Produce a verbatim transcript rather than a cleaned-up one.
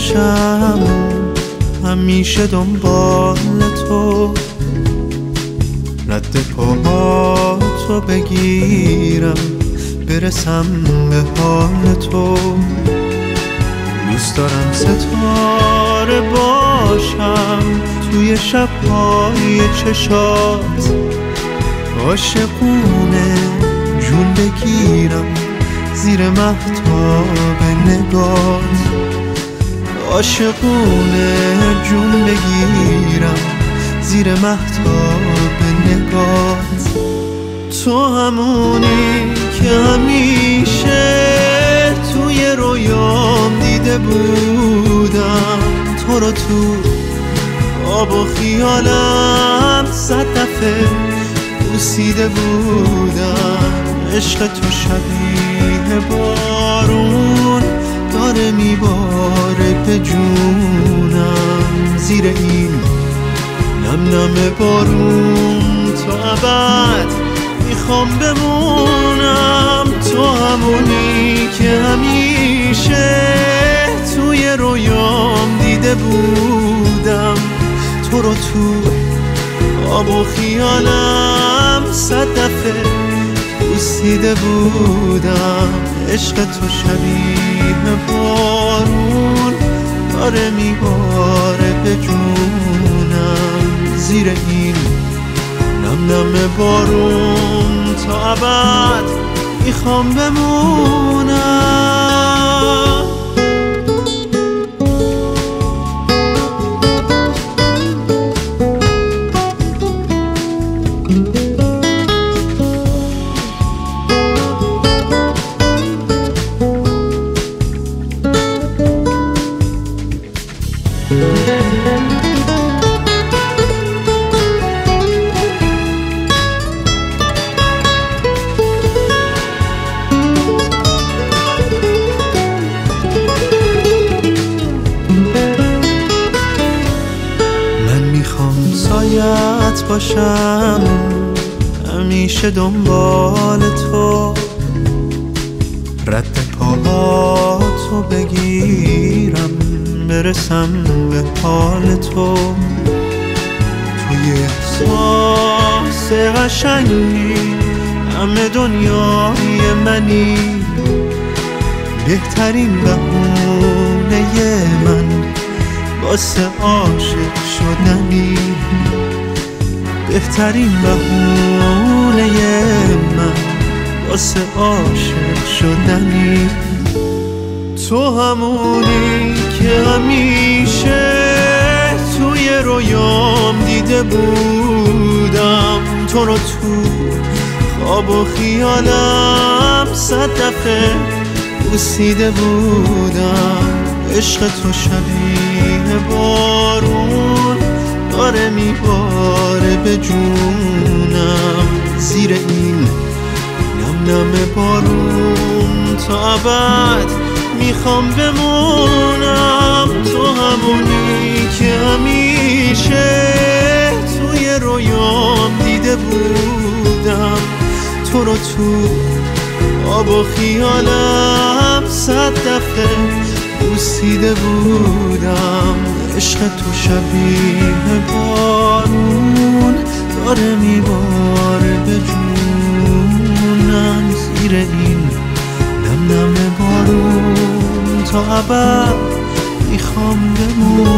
باشم همیشه دنبال تو، رد پاهاتو بگیرم برسم به حال تو. دوست دارم ستاره باشم توی شب‌های چشات، عاشقونه جون بگیرم زیر مهتاب نگات، عاشقونه جون بگیرم زیر مهتاب نگات. تو همونی که همیشه توی رویام دیده بودم، تو رو تو آب و خیالم صد دفعه بوسیده بودم. عشق تو شبیه بارون داره میباره به جونم، زیر این نم نم بارون تا ابد میخوام بمونم. تو همونی که همیشه توی رویام دیده بودم، تو رو تو آب و خیالم صد دفعه بوسیده بودم. عشق تو شبیه بارون داره میباره به جونم، زیر این نم نم بارون تا ابد میخوام بمونم. سایت باشم همیشه دنبال تو، رد پاهاتو بگیرم برسم به حال تو. توی احساس قشنگی همه دنیای منی، بهترین بهونه من واسه عاشق شدنی، بهترین بهونه من واسه عاشق شدنی. تو همونی که همیشه توی رویام دیده بودم، تو رو تو خواب و خیالم صد دفعه بوسیده بودم. عشق تو شبیه بارون داره میباره به جونم، زیر این نم نم بارون تا ابد میخوام بمونم. تو همونی که همیشه توی رویام دیده بودم، تو رو تو آب و خیالم صد دفعه بوسیده بودم. عشق تو شبیه بارون داره میباره به جونم، زیر این نم نم بارون تا ابد میخوام بمونم.